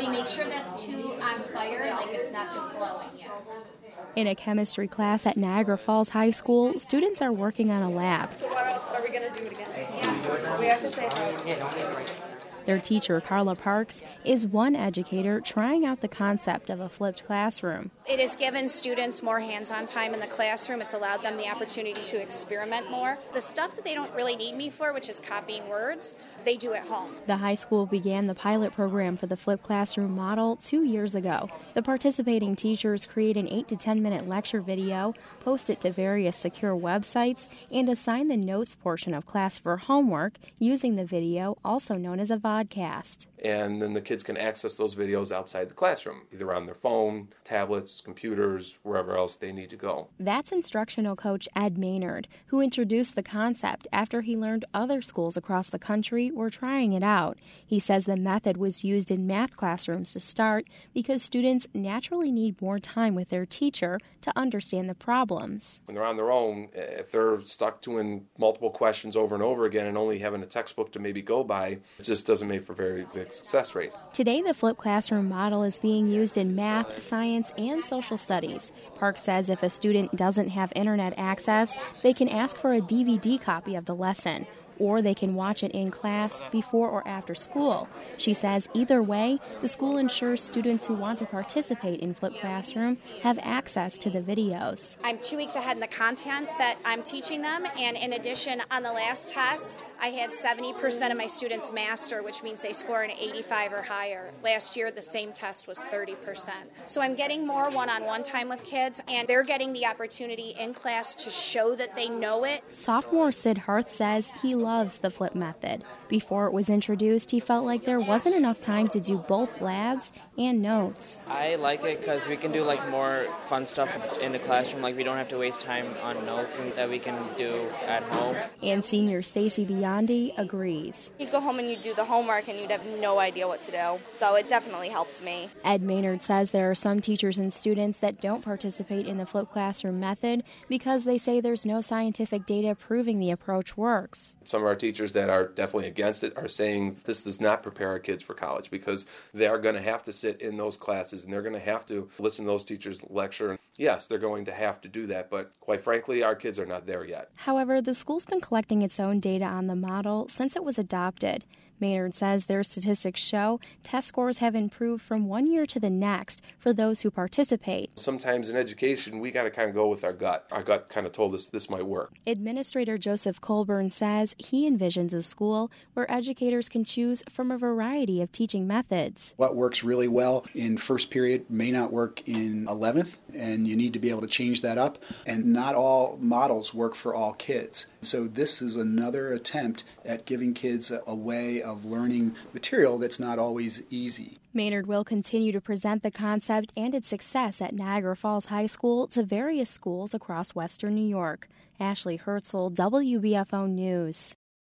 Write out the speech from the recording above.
Buddy, make sure that's too on fire, like it's not just glowing yet. In a chemistry class at Niagara Falls High School, students are working on a lab. So what else are we going to do it again? Yeah. We have to say it. Their teacher, Carla Parks, is one educator trying out the concept of a flipped classroom. It has given students more hands-on time in the classroom. It's allowed them the opportunity to experiment more. The stuff that they don't really need me for, which is copying words, they do at home. The high school began the pilot program for the flipped classroom model 2 years ago. The participating teachers create an 8 to 10 minute lecture video, post it to various secure websites, and assign the notes portion of class for homework using the video, also known as a podcast. And then the kids can access those videos outside the classroom, either on their phone, tablets, computers, wherever else they need to go. That's instructional coach Ed Maynard, who introduced the concept after he learned other schools across the country were trying it out. He says the method was used in math classrooms to start because students naturally need more time with their teacher to understand the problems. When they're on their own, if they're stuck doing multiple questions over and over again and only having a textbook to maybe go by, it just doesn't make for very big success rate. Today, the flipped classroom model is being used in math, science, and social studies. Park says if a student doesn't have internet access, they can ask for a DVD copy of the lesson, or they can watch it in class before or after school. She says either way, the school ensures students who want to participate in Flipped Classroom have access to the videos. I'm 2 weeks ahead in the content that I'm teaching them, and in addition, on the last test, I had 70% of my students master, which means they score an 85 or higher. Last year, the same test was 30%. So I'm getting more one-on-one time with kids, and they're getting the opportunity in class to show that they know it. Sophomore Sid Harth says he loves the flip method. Before it was introduced, he felt like there wasn't enough time to do both labs and notes. I like it because we can do more fun stuff in the classroom, we don't have to waste time on notes and that we can do at home. And senior Stacy Biondi agrees. You'd go home and you'd do the homework and you'd have no idea what to do, so it definitely helps me. Ed Maynard says there are some teachers and students that don't participate in the flipped classroom method because they say there's no scientific data proving the approach works. Some of our teachers that are definitely against it are saying this does not prepare our kids for college because they are going to have to sit in those classes and they're going to have to listen to those teachers lecture. Yes, they're going to have to do that, but quite frankly, our kids are not there yet. However, the school's been collecting its own data on the model since it was adopted. Maynard says their statistics show test scores have improved from 1 year to the next for those who participate. Sometimes in education, we got to kind of go with our gut. Our gut kind of told us this might work. Administrator Joseph Colburn says he envisions a school where educators can choose from a variety of teaching methods. What works really well in first period may not work in 11th, and you need to be able to change that up. And not all models work for all kids. So this is another attempt at giving kids a way of learning material that's not always easy. Maynard will continue to present the concept and its success at Niagara Falls High School to various schools across Western New York. Ashley Herzl, WBFO News.